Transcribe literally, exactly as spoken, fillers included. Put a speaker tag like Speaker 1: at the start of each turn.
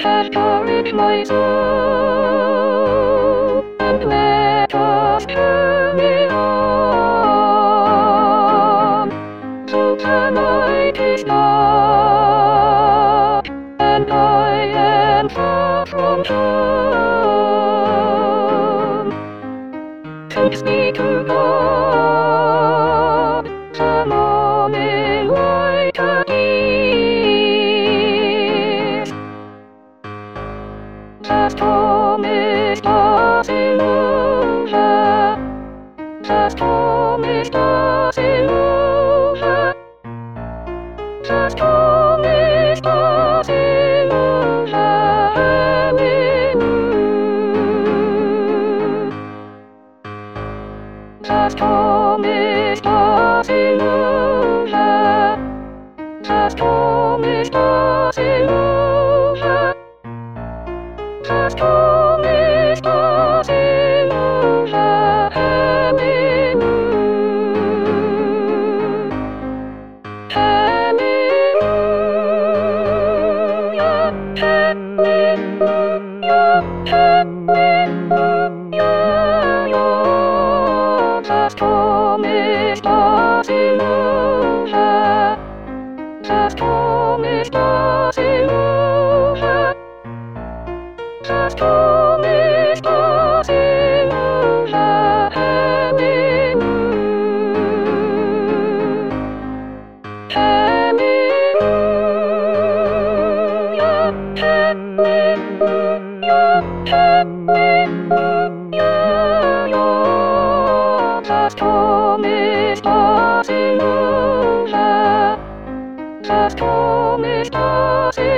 Speaker 1: has courage my soul, and let us journey on. So the night is dark, and I am far from home. Thanks be to God, the morning light appears. The storm is passing over, the storm is passing over, the storm is passing over, hallelujah. The storm is passing over, the storm is passing over, the storm is passing over, hallelujah. Hallelujah, hallelujah, hallelujah. The storm is passing over, the storm is passing over, the storm is passing over, hallelujah. Hallelujah, hallelujah, hallelujah. The storm is passing over, the storm is passing